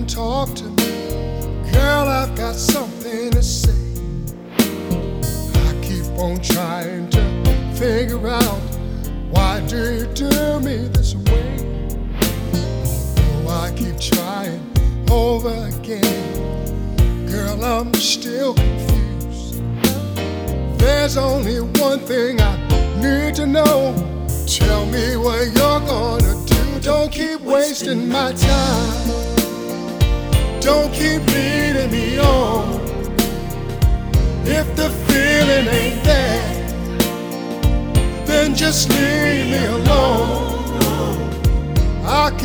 talk to me. Girl, I've got something to say. I keep on trying to figure out, why do you do me this way? Although I keep trying over again, girl, I'm still confused. There's only one thing I need to know. Tell me what you're gonna do. Don't keep wasting my time. Don't keep leading me on. If the feeling ain't there, then just leave me alone. I